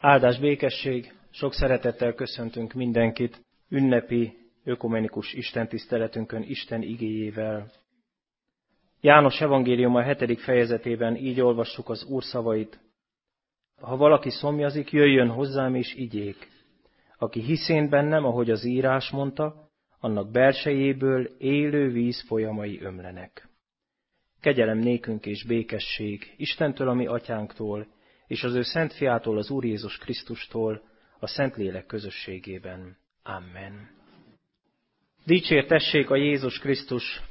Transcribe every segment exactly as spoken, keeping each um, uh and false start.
Áldás, békesség, sok szeretettel köszöntünk mindenkit ünnepi, ökumenikus istentiszteletünkön Isten igéjével. János evangéliuma hetedik fejezetében így olvassuk az Úr szavait. Ha valaki szomjazik, jöjjön hozzám és igyék. Aki hiszén bennem, ahogy az írás mondta, annak belsejéből élő víz folyamai ömlenek. Kegyelem nékünk és békesség Istentől, a mi atyánktól, és az ő szent fiától, az Úr Jézus Krisztustól, a Szentlélek közösségében. Amen. Dicsértessék a Jézus Krisztus.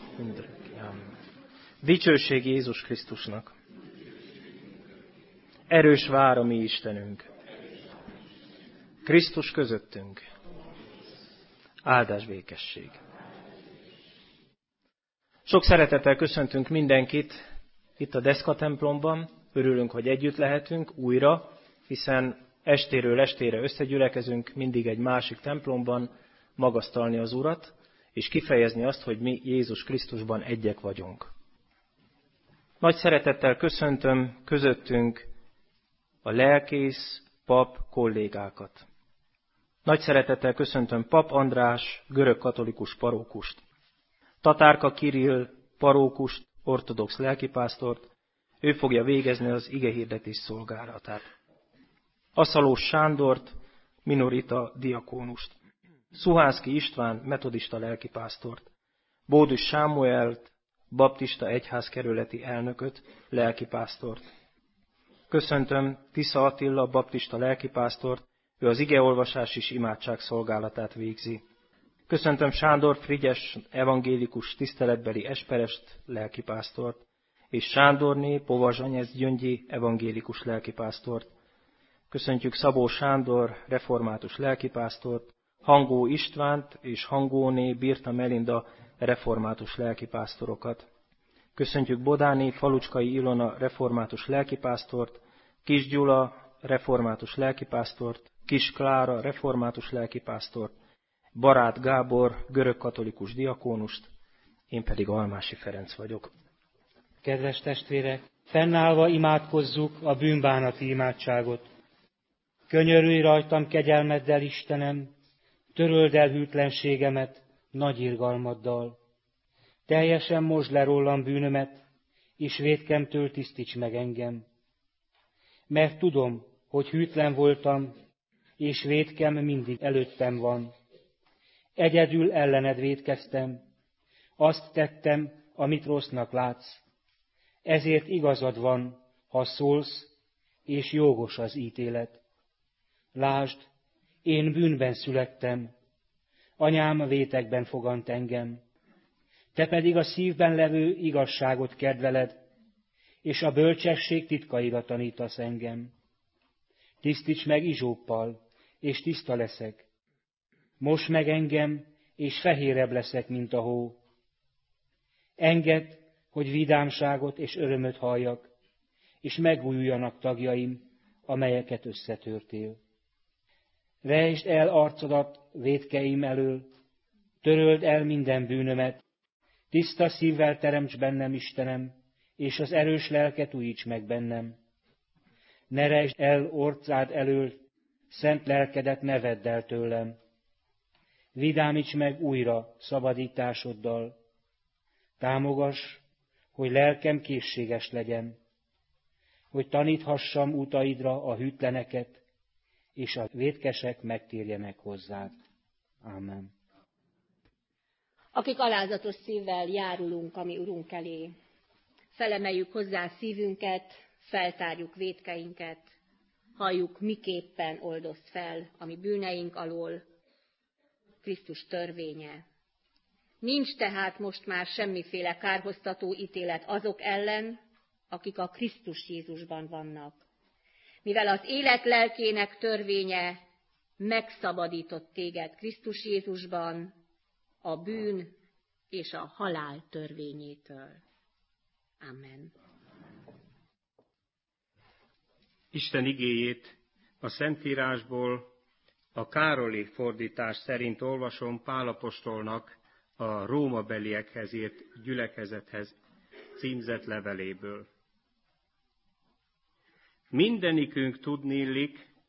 Dicsőség Jézus Krisztusnak. Erős vár a mi Istenünk. Krisztus közöttünk. Áldás, békesség. Sok szeretettel köszöntünk mindenkit itt a Deszka templomban. Örülünk, hogy együtt lehetünk újra, hiszen estéről estére összegyülekezünk mindig egy másik templomban magasztalni az Urat, és kifejezni azt, hogy mi Jézus Krisztusban egyek vagyunk. Nagy szeretettel köszöntöm közöttünk a lelkész, pap kollégákat. Nagy szeretettel köszöntöm Pap András, görög-katolikus parókust, Tatárka Kirill, parókust, ortodox lelkipásztort, ő fogja végezni az igehirdetés szolgálatát. Aszalós Sándort, minorita diakónust, Szuhánszky István, metodista lelkipásztort, Bódus Sámuelt, baptista egyházkerületi elnököt, lelkipásztort. Köszöntöm Tisza Attila, baptista lelkipásztort, ő az igeolvasás és imádság szolgálatát végzi. Köszöntöm Sándor Frigyes, evangélikus tiszteletbeli esperest, lelkipásztort, és Sándorné Povazsanyez Gyöngyi, evangélikus lelkipásztort. Köszöntjük Szabó Sándor, református lelkipásztort, Hangó Istvánt és Hangóné Birta Melinda, református lelkipásztorokat. Köszöntjük Bodáné Falucskai Ilona, református lelkipásztort, Kis Gyula, református lelkipásztort, Kis Klára, református lelkipásztort, Barát Gábor, görög-katolikus diakónust, én pedig Almási Ferenc vagyok. Kedves testvérek, fennállva imádkozzuk a bűnbánati imádságot. Könyörülj rajtam kegyelmeddel, Istenem, töröld el hűtlenségemet nagy irgalmaddal. Teljesen mosd le rólam bűnömet, és vétkemtől tisztíts meg engem. Mert tudom, hogy hűtlen voltam, és vétkem mindig előttem van. Egyedül ellened vétkeztem, azt tettem, amit rossznak látsz. Ezért igazad van, ha szólsz, és jogos az ítélet. Lásd, én bűnben születtem, anyám vétekben fogant engem. Te pedig a szívben levő igazságot kedveled, és a bölcsesség titkaira tanítasz engem. Tisztíts meg izsóppal, és tiszta leszek. Mosd meg engem, és fehérebb leszek, mint a hó. Engedd, hogy vidámságot és örömöt halljak, és megújuljanak tagjaim, amelyeket összetörtél. Rejtsd el arcodat vétkeim elől, töröld el minden bűnömet, tiszta szívvel teremts bennem, Istenem, és az erős lelket újíts meg bennem. Ne rejtsd el orcád elől, szent lelkedet ne vedd el tőlem. Vidámíts meg újra szabadításoddal. Támogass, hogy lelkem készséges legyen, hogy taníthassam utaidra a hűtleneket, és a vétkesek megtérjenek hozzád. Ámen. Akik alázatos szívvel járulunk a mi Urunk elé, felemeljük hozzá szívünket, feltárjuk vétkeinket, halljuk, miképpen oldozt fel a mi bűneink alól Krisztus törvénye. Nincs tehát most már semmiféle kárhoztató ítélet azok ellen, akik a Krisztus Jézusban vannak. Mivel az élet lelkének törvénye megszabadított téged Krisztus Jézusban a bűn és a halál törvényétől. Amen. Isten igéjét a Szentírásból a Károli fordítás szerint olvasom Pál apostolnak a rómabeliekhez írt gyülekezethez címzett leveléből. Mindenikünk tudnillik,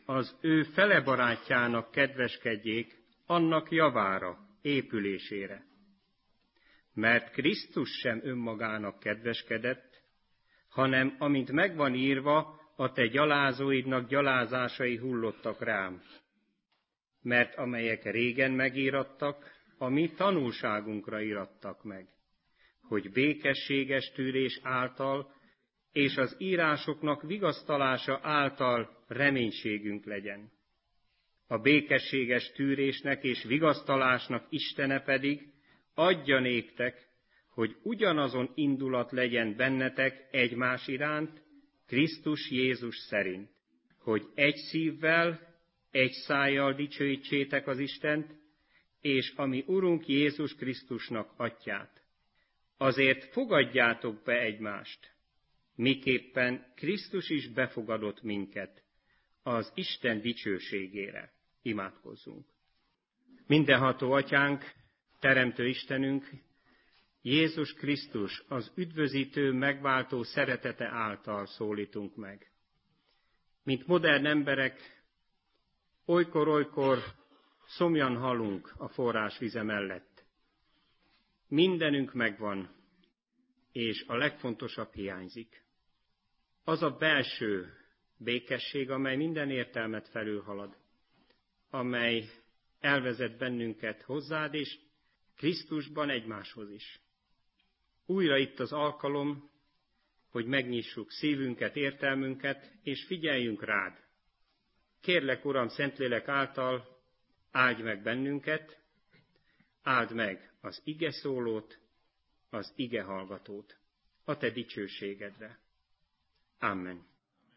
az ő felebarátjának kedveskedjék, annak javára, épülésére. Mert Krisztus sem önmagának kedveskedett, hanem amint megvan írva, a te gyalázóidnak gyalázásai hullottak rám. Mert amelyek régen megírattak, a mi tanulságunkra irattak meg, hogy békességes tűrés által és az írásoknak vigasztalása által reménységünk legyen. A békességes tűrésnek és vigasztalásnak Istene pedig adja néktek, hogy ugyanazon indulat legyen bennetek egymás iránt, Krisztus Jézus szerint, hogy egy szívvel, egy szájjal dicsőítsétek az Istent, és a mi Urunk Jézus Krisztusnak Atyát. Azért fogadjátok be egymást, miképpen Krisztus is befogadott minket az Isten dicsőségére. Imádkozzunk. Mindenható Atyánk, Teremtő Istenünk, Jézus Krisztus az üdvözítő, megváltó szeretete által szólítunk meg. Mint modern emberek, olykor-olykor szomjan halunk a forrásvize mellett. Mindenünk megvan, és a legfontosabb hiányzik. Az a belső békesség, amely minden értelmet felülhalad, amely elvezet bennünket hozzád, és Krisztusban egymáshoz is. Újra itt az alkalom, hogy megnyissuk szívünket, értelmünket, és figyeljünk rád. Kérlek, Uram, Szentlélek által áldj meg bennünket, áld meg az ige szólót, az ige hallgatót, a te dicsőségedre. Amen.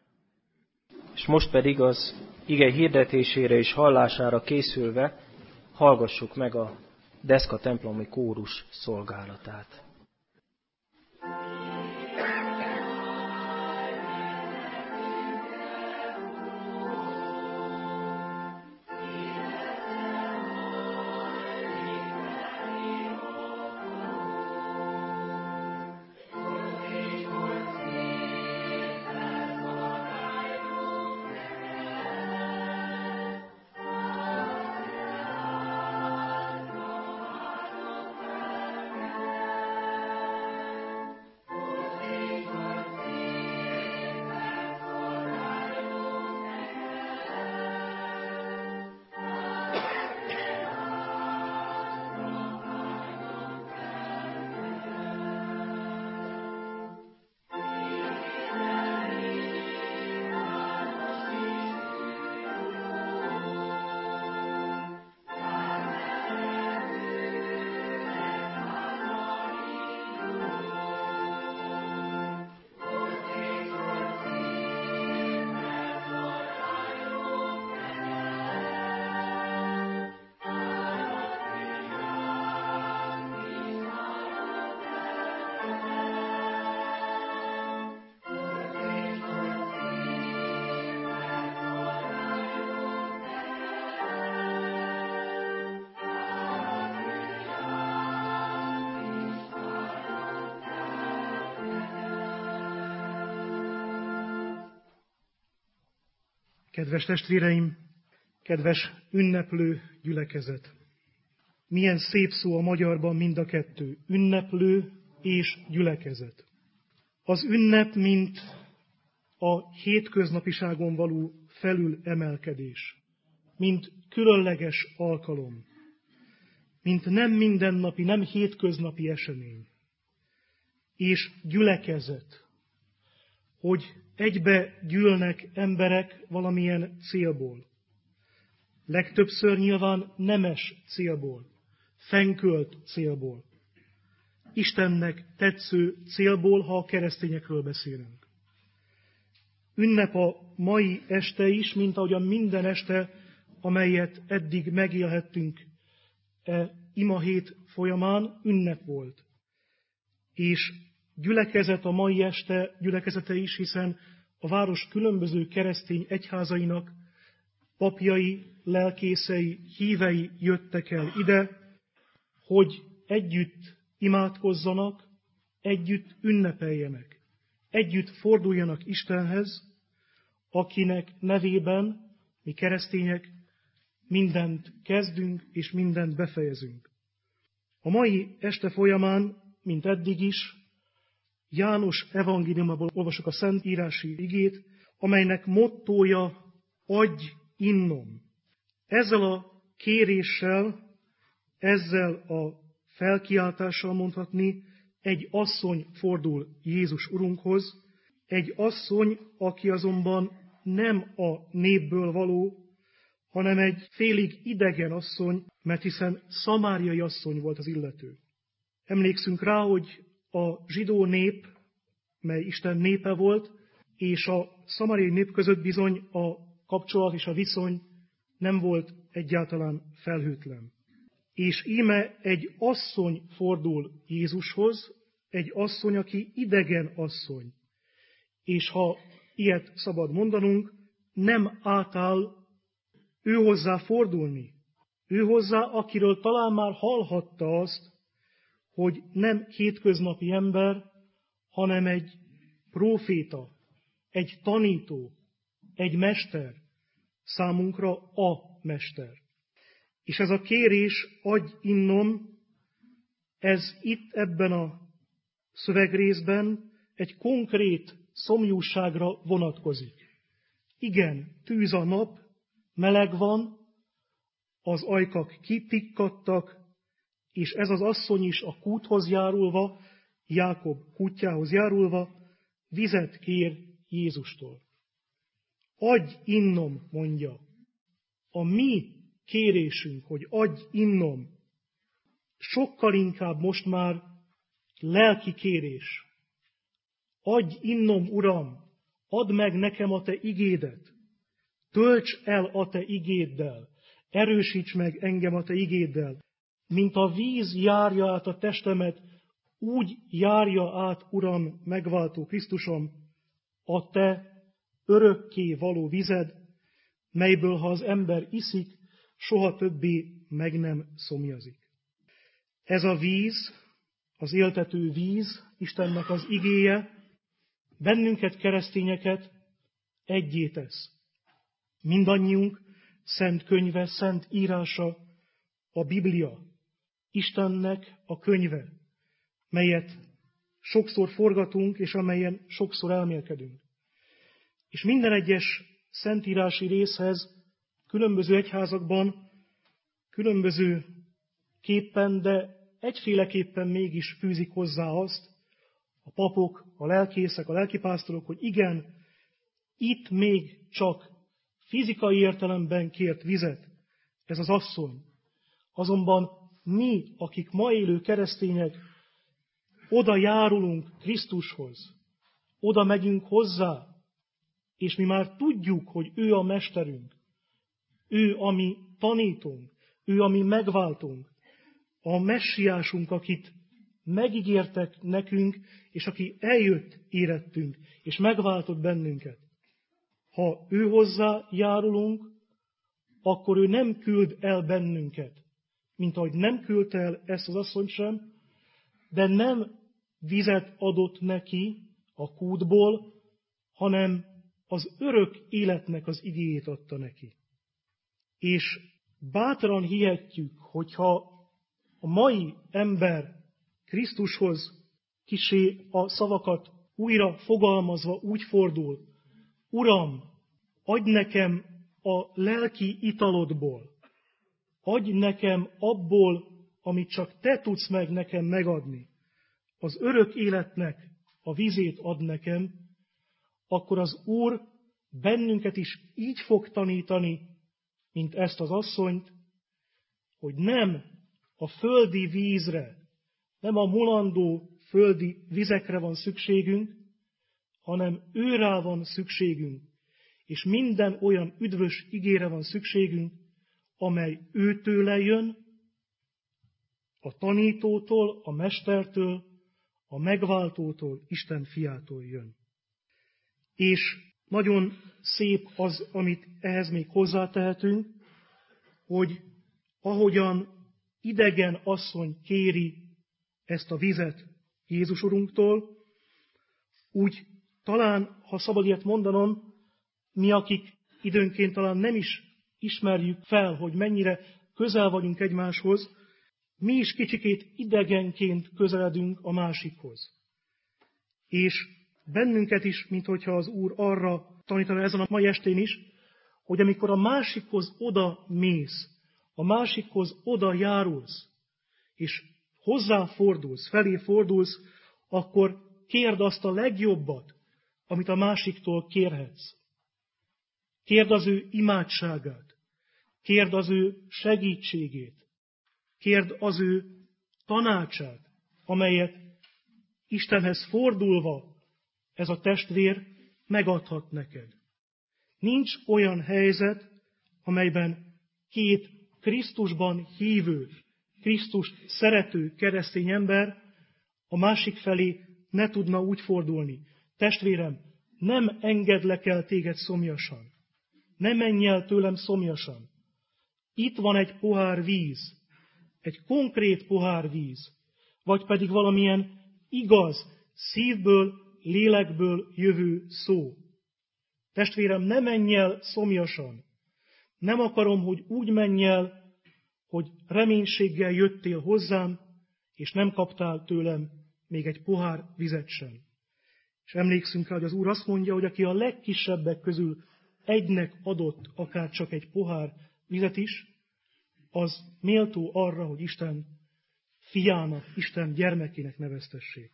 És most pedig az ige hirdetésére és hallására készülve hallgassuk meg a Deszka templomi kórus szolgálatát. Kedves testvéreim, kedves ünneplő gyülekezet! Milyen szép szó a magyarban mind a kettő, ünneplő és gyülekezet. Az ünnep, mint a hétköznapiságon való felülemelkedés, mint különleges alkalom, mint nem mindennapi, nem hétköznapi esemény, és gyülekezet, hogy egybe gyűlnek emberek valamilyen célból. Legtöbbször nyilván nemes célból, fennkölt célból. Istennek tetsző célból, ha a keresztényekről beszélünk. Ünnep a mai este is, mint ahogyan minden este, amelyet eddig megélhettünk e imahét folyamán, ünnep volt. És gyülekezet a mai este gyülekezete is, hiszen a város különböző keresztény egyházainak papjai, lelkészei, hívei jöttek el ide, hogy együtt imádkozzanak, együtt ünnepeljenek, együtt forduljanak Istenhez, akinek nevében mi keresztények mindent kezdünk és mindent befejezünk. A mai este folyamán, mint eddig is, János evangéliumából olvasok a szentírási igét, amelynek mottója adj innom. Ezzel a kéréssel, ezzel a felkiáltással mondhatni, egy asszony fordul Jézus Urunkhoz, egy asszony, aki azonban nem a népből való, hanem egy félig idegen asszony, mert hiszen szamáriai asszony volt az illető. Emlékszünk rá, hogy a zsidó nép, mely Isten népe volt, és a szamáriai nép között bizony a kapcsolat és a viszony nem volt egyáltalán felhőtlen. És íme egy asszony fordul Jézushoz, egy asszony, aki idegen asszony. És ha ilyet szabad mondanunk, nem átáll ő hozzá fordulni. Ő hozzá, akiről talán már hallhatta azt, hogy nem hétköznapi ember, hanem egy próféta, egy tanító, egy mester, számunkra a mester. És ez a kérés, adj innom, ez itt ebben a szövegrészben egy konkrét szomjúságra vonatkozik. Igen, tűz a nap, meleg van, az ajkak kipikkadtak, és ez az asszony is a kúthoz járulva, Jákob kútjához járulva, vizet kér Jézustól. Adj innom, mondja. A mi kérésünk, hogy adj innom, sokkal inkább most már lelki kérés. Adj innom, Uram, add meg nekem a te igédet. Tölts el a te igéddel, erősíts meg engem a te igéddel. Mint a víz járja át a testemet, úgy járja át, Uram, megváltó Krisztusom, a te örökké való vized, melyből, ha az ember iszik, soha többé meg nem szomjazik. Ez a víz, az éltető víz, Istennek az igéje, bennünket, keresztényeket egyé tesz. Mindannyiunk szent könyve, szent írása, a Biblia, Istennek a könyve, melyet sokszor forgatunk, és amelyen sokszor elmélkedünk. És minden egyes szentírási részhez különböző egyházakban, különböző képpen, de egyféleképpen mégis fűzik hozzá azt, a papok, a lelkészek, a lelkipásztorok, hogy igen, itt még csak fizikai értelemben kért vizet, ez az asszony. Azonban mi, akik ma élő keresztények, oda járulunk Krisztushoz, oda megyünk hozzá, és mi már tudjuk, hogy ő a mesterünk, ő a mi tanítónk, ő a mi megváltónk, a messiásunk, akit megígértek nekünk, és aki eljött érettünk, és megváltott bennünket. Ha ő hozzá járulunk, akkor ő nem küld el bennünket, mint ahogy nem küldte el ezt az asszonyt sem, de nem vizet adott neki a kútból, hanem az örök életnek az igéjét adta neki. És bátran hihetjük, hogyha a mai ember Krisztushoz kisé a szavakat újra fogalmazva úgy fordul, Uram, adj nekem a lelki italodból, adj nekem abból, amit csak te tudsz meg nekem megadni, az örök életnek a vizét ad nekem, akkor az Úr bennünket is így fog tanítani, mint ezt az asszonyt, hogy nem a földi vízre, nem a mulandó földi vizekre van szükségünk, hanem őrá van szükségünk, és minden olyan üdvös igére van szükségünk, amely őtőle jön, a tanítótól, a mestertől, a megváltótól, Isten fiától jön. És nagyon szép az, amit ehhez még hozzátehetünk, hogy ahogyan idegen asszony kéri ezt a vizet Jézus Urunktól, úgy talán, ha szabad ilyet mondanom, mi, akik időnként talán nem is ismerjük fel, hogy mennyire közel vagyunk egymáshoz, mi is kicsikét idegenként közeledünk a másikhoz. És bennünket is, minthogyha az Úr arra tanítana ezen a mai estén is, hogy amikor a másikhoz oda mész, a másikhoz oda járulsz, és hozzáfordulsz, felé fordulsz, akkor kérd azt a legjobbat, amit a másiktól kérhetsz. Kérd az ő imádságát, kérd az ő segítségét, kérd az ő tanácsát, amelyet Istenhez fordulva ez a testvér megadhat neked. Nincs olyan helyzet, amelyben két Krisztusban hívő, Krisztust szerető keresztény ember a másik felé ne tudna úgy fordulni. Testvérem, nem engedlek el téged szomjasan. Ne menj el tőlem szomjasan. Itt van egy pohár víz, egy konkrét pohár víz, vagy pedig valamilyen igaz, szívből, lélekből jövő szó. Testvérem, ne menj el szomjasan. Nem akarom, hogy úgy menj el, hogy reménységgel jöttél hozzám, és nem kaptál tőlem még egy pohár vizet sem. És emlékszünk rá, hogy az Úr azt mondja, hogy aki a legkisebbek közül egynek adott akár csak egy pohár vizet is, az méltó arra, hogy Isten fiának, Isten gyermekének neveztessék.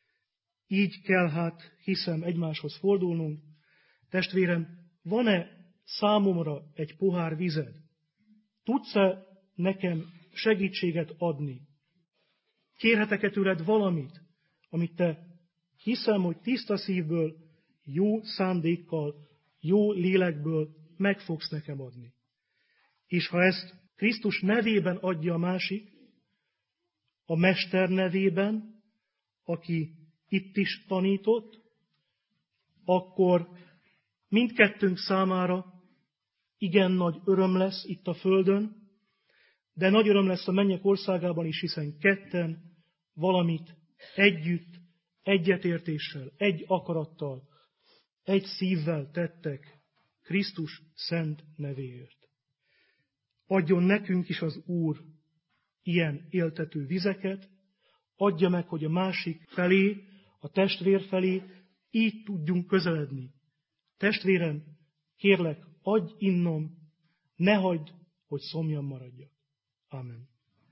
Így kell hát, hiszem, egymáshoz fordulnunk. Testvérem, van-e számomra egy pohár vized? Tudsz-e nekem segítséget adni? Kérhetek-e tőled valamit, amit te hiszem, hogy tiszta szívből, jó szándékkal, jó lélekből meg fogsz nekem adni? És ha ezt Krisztus nevében adja a másik, a Mester nevében, aki itt is tanított, akkor mindkettőnk számára igen nagy öröm lesz itt a földön, de nagy öröm lesz a mennyek országában is, hiszen ketten valamit együtt, egyetértéssel, egy akarattal, egy szívvel tettek Krisztus szent nevéért. Adjon nekünk is az Úr ilyen éltető vizeket, adja meg, hogy a másik felé, a testvér felé így tudjunk közeledni. Testvérem, kérlek, adj innom, ne hagyd, hogy szomjan maradjak. Amen.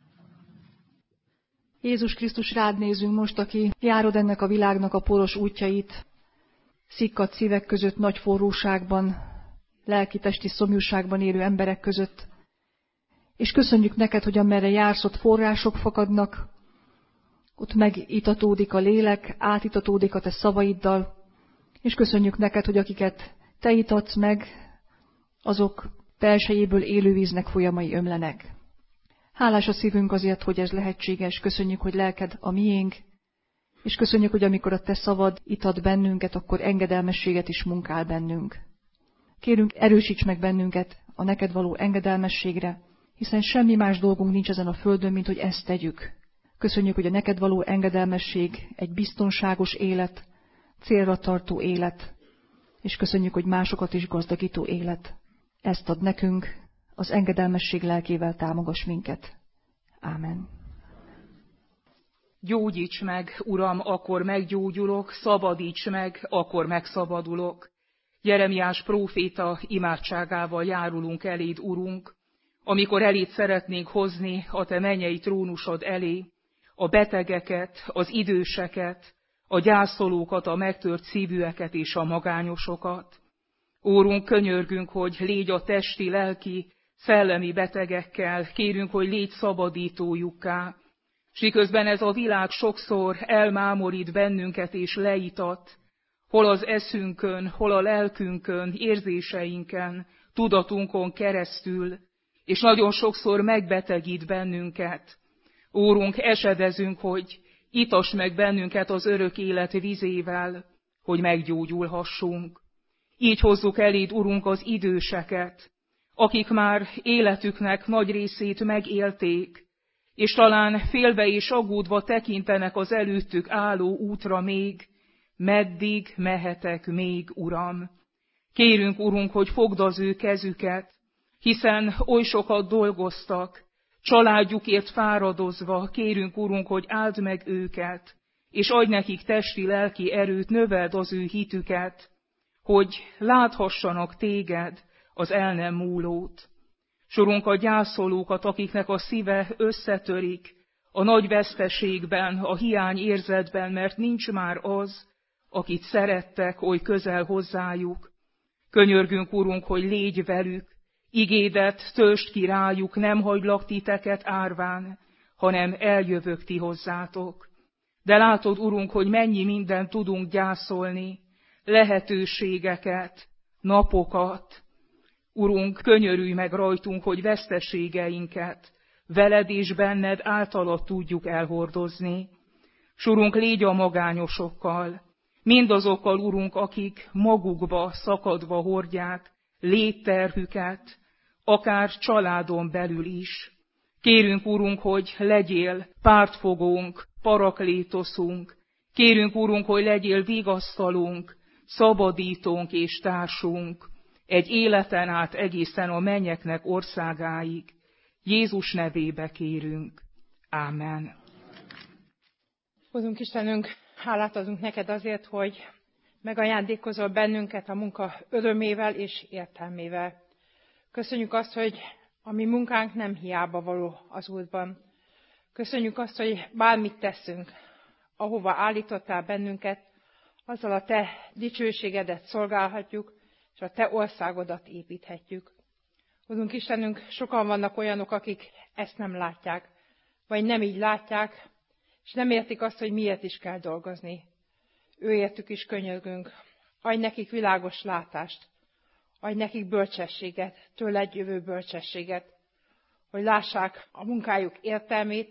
Jézus Krisztus, rád nézünk most, aki járod ennek a világnak a poros útjait, szikkadt szívek között, nagy forróságban, lelki-testi szomjúságban élő emberek között. És köszönjük neked, hogy amerre jársz, ott források fakadnak, ott megitatódik a lélek, átitatódik a te szavaiddal, és köszönjük neked, hogy akiket te itatsz meg, azok belsejéből élő víznek folyamai ömlenek. Hálás a szívünk azért, hogy ez lehetséges, köszönjük, hogy lelked a miénk, és köszönjük, hogy amikor a te szavad itat bennünket, akkor engedelmességet is munkál bennünk. Kérünk, erősíts meg bennünket a neked való engedelmességre, hiszen semmi más dolgunk nincs ezen a földön, mint hogy ezt tegyük. Köszönjük, hogy a neked való engedelmesség egy biztonságos élet, célra tartó élet, és köszönjük, hogy másokat is gazdagító élet. Ezt ad nekünk, az engedelmesség lelkével támogass minket. Ámen. Gyógyíts meg, Uram, akkor meggyógyulok, szabadíts meg, akkor megszabadulok. Jeremiás próféta imádságával járulunk eléd, Urunk, amikor eléd szeretnénk hozni a te mennyei trónusod elé, a betegeket, az időseket, a gyászolókat, a megtört szívűeket és a magányosokat. Úrunk, könyörgünk, hogy légy a testi, lelki, szellemi betegekkel, kérünk, hogy légy szabadítójukká. S miközben ez a világ sokszor elmámorít bennünket és leítat, hol az eszünkön, hol a lelkünkön, érzéseinken, tudatunkon keresztül, és nagyon sokszor megbetegít bennünket. Úrunk, esedezünk, hogy itasd meg bennünket az örök élet vizével, hogy meggyógyulhassunk. Így hozzuk eléd, Urunk, az időseket, akik már életüknek nagy részét megélték, és talán félve és aggódva tekintenek az előttük álló útra még, meddig mehetek még, Uram. Kérünk, Urunk, hogy fogd az ő kezüket, hiszen oly sokat dolgoztak, családjukért fáradozva, kérünk, Urunk, hogy áld meg őket, és adj nekik testi-lelki erőt, növeld az ő hitüket, hogy láthassanak téged, az el nem múlót. Sorunk a gyászolókat, akiknek a szíve összetörik, a nagy veszteségben, a hiány érzetben, mert nincs már az, akit szerettek, oly közel hozzájuk. Könyörgünk, Urunk, hogy légy velük, igédet töltsd ki rájuk, nem hagylak titeket árván, hanem eljövök ti hozzátok. De látod, Urunk, hogy mennyi mindent tudunk gyászolni, lehetőségeket, napokat. Urunk, könyörülj meg rajtunk, hogy veszteségeinket veled és benned általad tudjuk elhordozni. S Urunk, légy a magányosokkal, mindazokkal, Urunk, akik magukba szakadva hordják létterhüket, akár családon belül is. Kérünk, Urunk, hogy legyél pártfogónk, paraklétoszunk. Kérünk, Urunk, hogy legyél vigasztalunk, szabadítónk és társunk, egy életen át egészen a mennyeknek országáig. Jézus nevébe kérünk. Ámen. Urunk Istenünk, hálát adunk neked azért, hogy megajándékozol bennünket a munka örömével és értelmével. Köszönjük azt, hogy a mi munkánk nem hiába való az Úrban. Köszönjük azt, hogy bármit teszünk, ahova állítottál bennünket, azzal a te dicsőségedet szolgálhatjuk, és a te országodat építhetjük. Urunk Istenünk, sokan vannak olyanok, akik ezt nem látják, vagy nem így látják, és nem értik azt, hogy miért is kell dolgozni. Őértük is könyörgünk. Adj nekik világos látást, adj nekik bölcsességet, tőled jövő bölcsességet, hogy lássák a munkájuk értelmét,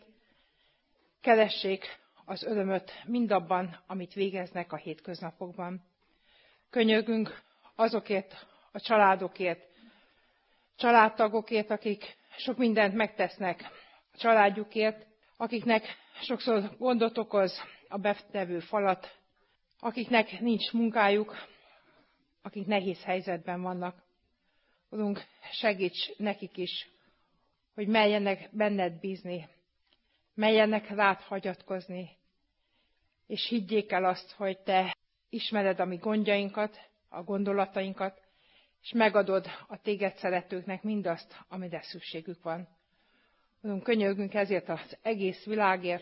keressék az örömöt mindabban, amit végeznek a hétköznapokban. Könyörgünk azokért a családokért, családtagokért, akik sok mindent megtesznek a családjukért, akiknek sokszor gondot okoz a betevő falat, akiknek nincs munkájuk, akik nehéz helyzetben vannak. Urunk, segíts nekik is, hogy merjenek benned bízni, merjenek rád hagyatkozni, és higgyék el azt, hogy te ismered a mi gondjainkat, a gondolatainkat, és megadod a téged szeretőknek mindazt, amire szükségük van. Urunk, könyörgünk ezért az egész világért,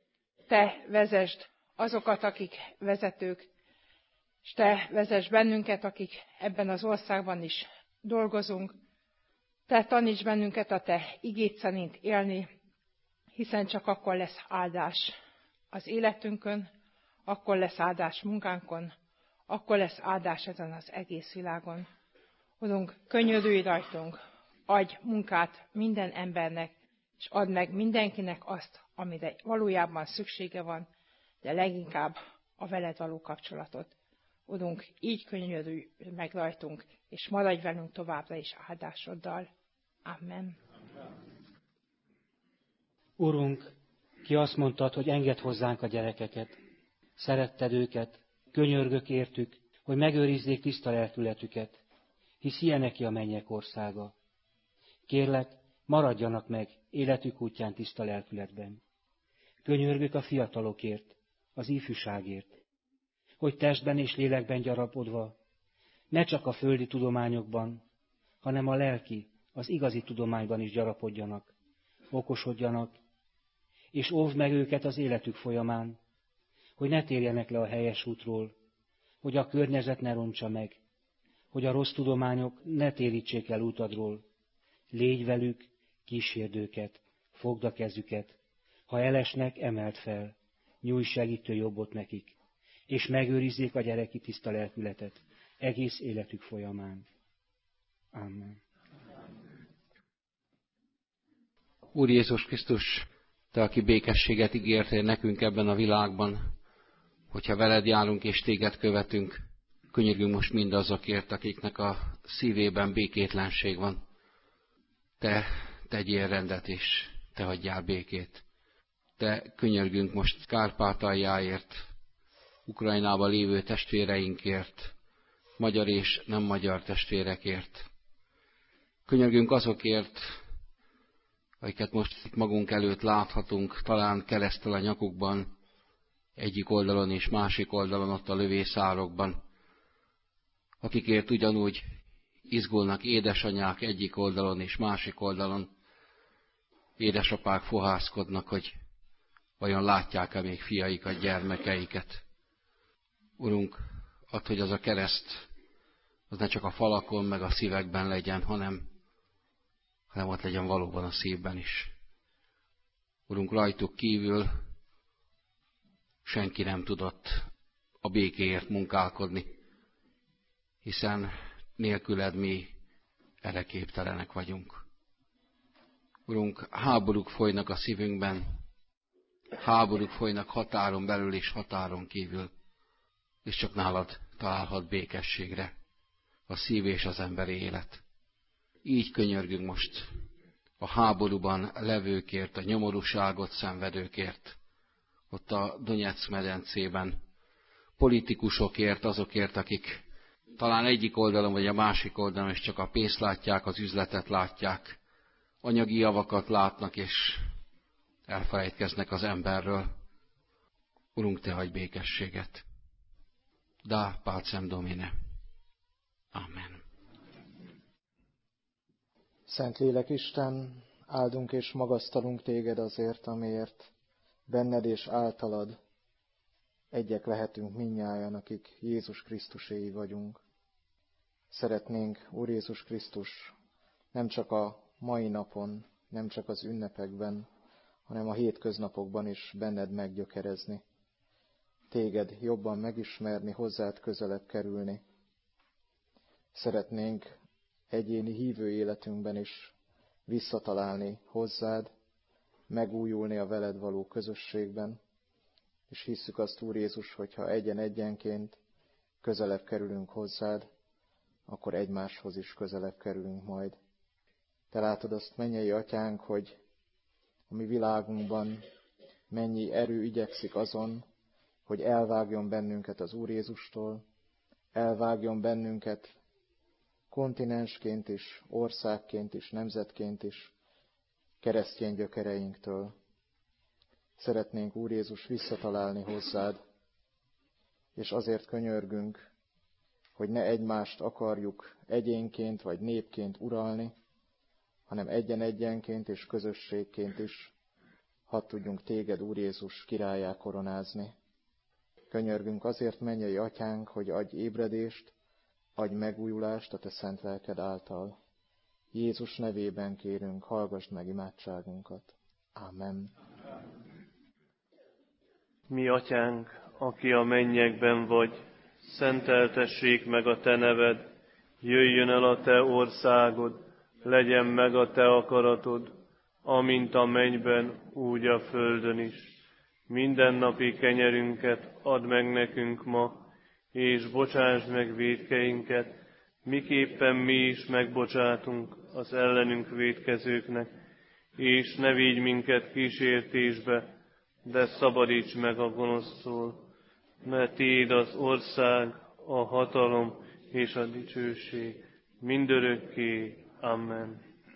te vezesd azokat, akik vezetők, és te vezess bennünket, akik ebben az országban is dolgozunk. Te taníts bennünket a te igéd szerint élni, hiszen csak akkor lesz áldás az életünkön, akkor lesz áldás munkánkon, akkor lesz áldás ezen az egész világon. Urunk, könyörülj rajtunk, adj munkát minden embernek, és add meg mindenkinek azt, amire valójában szüksége van, de leginkább a veled való kapcsolatot. Urunk, így könyörülj meg rajtunk, és maradj velünk továbbra is áldásoddal. Amen. Urunk, ki azt mondtad, hogy engedd hozzánk a gyerekeket. Szeretted őket, könyörgök értük, hogy megőrizzék tiszta lelkületüket, hisz ilyenek ki a mennyek országa. Kérlek, maradjanak meg életük útján tiszta lelkületben. Könyörgök a fiatalokért, az ifjúságért, hogy testben és lélekben gyarapodva, ne csak a földi tudományokban, hanem a lelki, az igazi tudományban is gyarapodjanak, okosodjanak, és óvd meg őket az életük folyamán, hogy ne térjenek le a helyes útról, hogy a környezet ne rontsa meg, hogy a rossz tudományok ne térítsék el útadról. Légy velük, kísérd őket, fogd a kezüket, ha elesnek, emeld fel, nyújj segítő jobbot nekik, és megőrizzék a gyereki tiszta lelkületet egész életük folyamán. Amen. Úr Jézus Krisztus, Te, aki békességet ígértél nekünk ebben a világban, hogyha veled járunk és Téged követünk, könyörgünk most mindazokért, akiknek a szívében békétlenség van. Te tegyél rendet, és Te hagyjál békét. Te könyörgünk most Kárpátaljáért, Ukrajnában lévő testvéreinkért, magyar és nem magyar testvérekért. Könyörgünk azokért, akiket most itt magunk előtt láthatunk, talán kereszttel a nyakukban, egyik oldalon és másik oldalon ott a lövészárokban, akikért ugyanúgy izgulnak édesanyák egyik oldalon és másik oldalon, édesapák fohászkodnak, hogy vajon látják-e még fiaikat, gyermekeiket. Urunk, add, hogy az a kereszt, az ne csak a falakon, meg a szívekben legyen, hanem, hanem ott legyen valóban a szívben is. Urunk, rajtuk kívül senki nem tudott a békéért munkálkodni, hiszen nélküled mi erre képtelenek vagyunk. Urunk, háborúk folynak a szívünkben, háborúk folynak határon belül és határon kívül, és csak nálad találhat békességre a szív és az emberi élet. Így könyörgünk most a háborúban levőkért, a nyomorúságot szenvedőkért, ott a Donetsz medencében, politikusokért, azokért, akik talán egyik oldalon vagy a másik oldalon is csak a pénzt látják, az üzletet látják, anyagi javakat látnak, és elfelejtkeznek az emberről. Urunk, te hagyj békességet. Da pacem Domine. Amen. Szentlélek Isten, áldunk és magasztalunk téged azért, amiért benned és általad egyek lehetünk mindnyájan, akik Jézus Krisztuséi vagyunk. Szeretnénk, Úr Jézus Krisztus, nem csak a mai napon, nem csak az ünnepekben, hanem a hétköznapokban is benned meggyökerezni. Téged jobban megismerni, hozzád közelebb kerülni. Szeretnénk egyéni hívő életünkben is visszatalálni hozzád, megújulni a veled való közösségben, és hisszük azt, Úr Jézus, hogyha egyen-egyenként közelebb kerülünk hozzád, akkor egymáshoz is közelebb kerülünk majd. Te látod azt, mennyei Atyánk, hogy a mi világunkban mennyi erő igyekszik azon, hogy elvágjon bennünket az Úr Jézustól, elvágjon bennünket kontinensként is, országként is, nemzetként is, keresztény gyökereinktől. Szeretnénk, Úr Jézus, visszatalálni hozzád, és azért könyörgünk, hogy ne egymást akarjuk egyénként vagy népként uralni, hanem egyen-egyenként és közösségként is hadd tudjunk téged, Úr Jézus, királlyá koronázni. Könyörgünk azért, mennyei Atyánk, hogy adj ébredést, adj megújulást a te szent lelked által. Jézus nevében kérünk, hallgass meg imádságunkat. Ámen. Mi Atyánk, aki a mennyekben vagy, szenteltessék meg a te neved, jöjjön el a te országod, legyen meg a te akaratod, amint a mennyben, úgy a földön is. Mindennapi kenyerünket add meg nekünk ma, és bocsásd meg vétkeinket, miképpen mi is megbocsátunk az ellenünk vétkezőknek, és ne vigy minket kísértésbe, de szabadíts meg a gonosztól, mert tiéd az ország, a hatalom és a dicsőség mindörökké. Amen.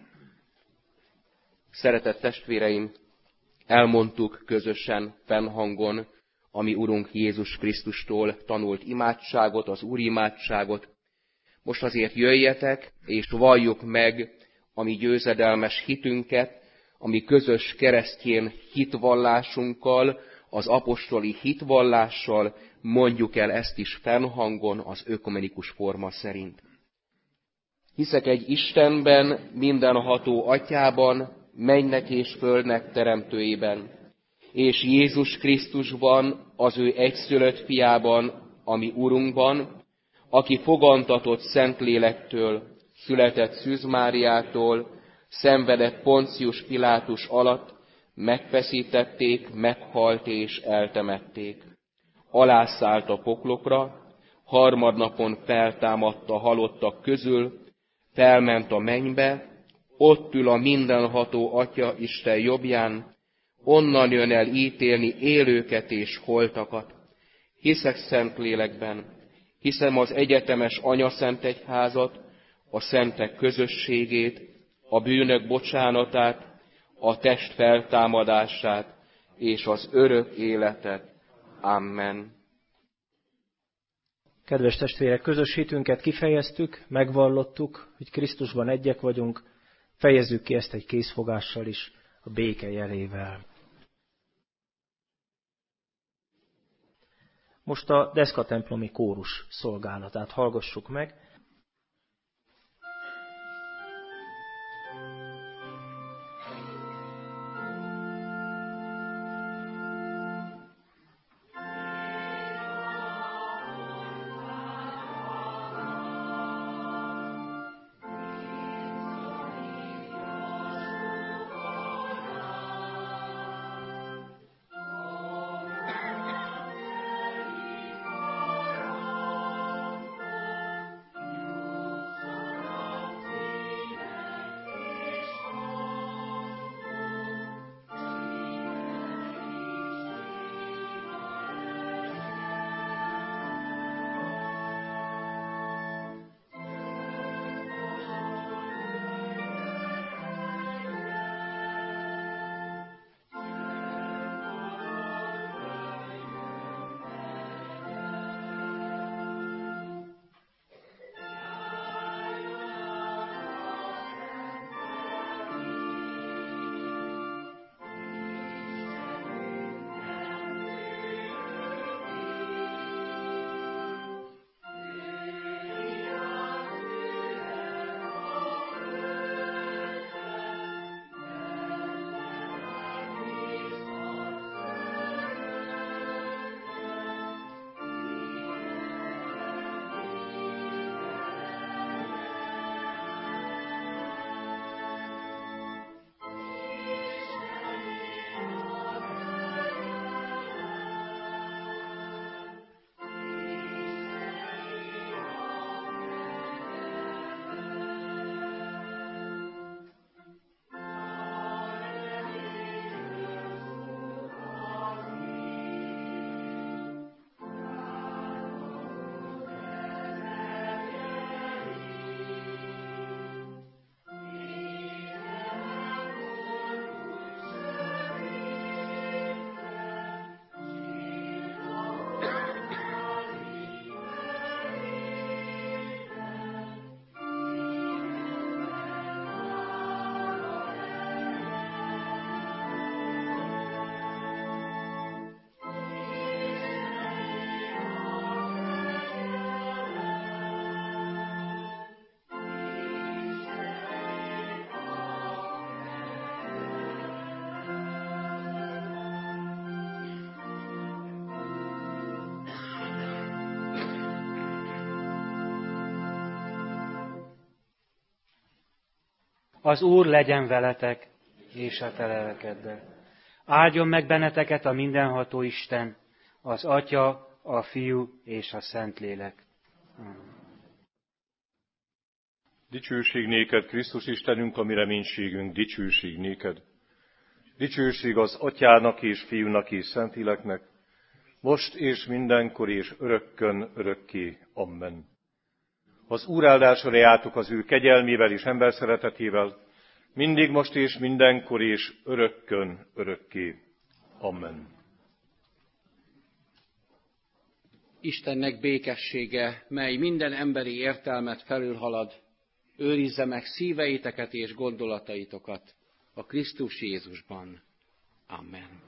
Szeretett testvéreim, elmondtuk közösen fennhangon a mi Urunk Jézus Krisztustól tanult imádságot, az Úri imádságot. Most azért jöjjetek, és valljuk meg a mi győzedelmes hitünket, a mi közös keresztjén hitvallásunkkal, az apostoli hitvallással, mondjuk el ezt is fennhangon az ökumenikus forma szerint. Hiszek egy Istenben, mindenható Atyában, mennynek és földnek teremtőjében, és Jézus Krisztusban, az ő egyszülött fiában, ami Urunkban, aki fogantatott Szentlélektől, született Szűz Máriától, szenvedett Poncius Pilátus alatt, megfeszítették, meghalt és eltemették. Alászállt a poklokra, harmadnapon feltámadt a halottak közül, felment a mennybe, ott ül a mindenható Atya Isten jobbján, onnan jön el ítélni élőket és holtakat. Hiszek Szentlélekben, hiszem az egyetemes Anyaszent Egyházat, a szentek közösségét, a bűnök bocsánatát, a test feltámadását és az örök életet. Amen. Kedves testvérek, közös hitünket kifejeztük, megvallottuk, hogy Krisztusban egyek vagyunk, fejezzük ki ezt egy készfogással is, a béke jelével. Most a Deszka templomi kórus szolgálatát hallgassuk meg. Az Úr legyen veletek, és a te lelkeddel. Áldjon meg benneteket a mindenható Isten, az Atya, a Fiú és a Szentlélek. Dicsőség néked, Krisztus Istenünk, a mi reménységünk, dicsőség néked. Dicsőség az Atyának és Fiúnak és Szentléleknek, most és mindenkor és örökkön örökké. Amen. Az Úr áldása reátok az ő kegyelmével és emberszeretetével, mindig most és mindenkor és örökkön örökké. Amen. Istennek békessége, mely minden emberi értelmet felülhalad, őrizze meg szíveiteket és gondolataitokat a Krisztus Jézusban. Amen.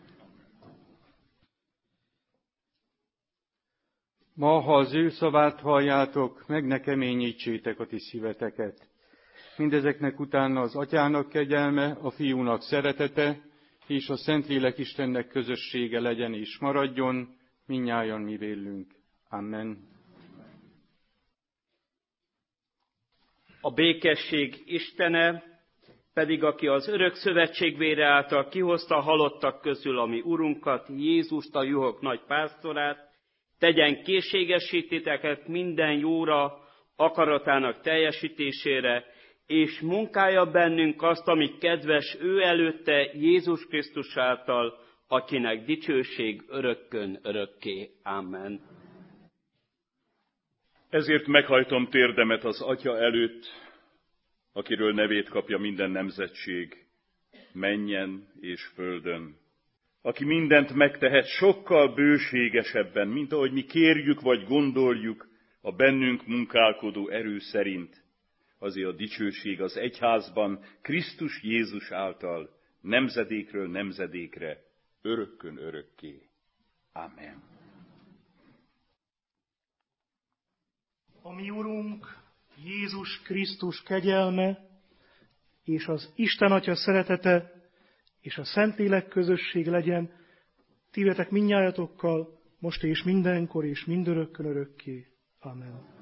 Ma, ha az ő szavát halljátok, meg ne keményítsétek a ti szíveteket. Mindezeknek utána az Atyának kegyelme, a Fiúnak szeretete, és a Szentlélek Istennek közössége legyen és maradjon, mindnyájan mi vélünk. Amen. A békesség Istene, pedig aki az örök szövetség vére által kihozta a halottak közül a mi Urunkat, Jézust, a juhok nagy pásztorát, tegyen készségesítiteket minden jóra, akaratának teljesítésére, és munkálja bennünk azt, ami kedves ő előtte Jézus Krisztus által, akinek dicsőség örökkön örökké. Amen. Ezért meghajtom térdemet az Atya előtt, akiről nevét kapja minden nemzetség, mennyen és földön. Aki mindent megtehet sokkal bőségesebben, mint ahogy mi kérjük vagy gondoljuk a bennünk munkálkodó erő szerint. Azért a dicsőség az egyházban Krisztus Jézus által nemzedékről nemzedékre, örökkön örökké. Amen. A mi Urunk Jézus Krisztus kegyelme, és az Isten Atya szeretete, és a Szentlélek közösség legyen ti veletek mindnyájatokkal, most és mindenkor és mindörökkön örökké. Amen.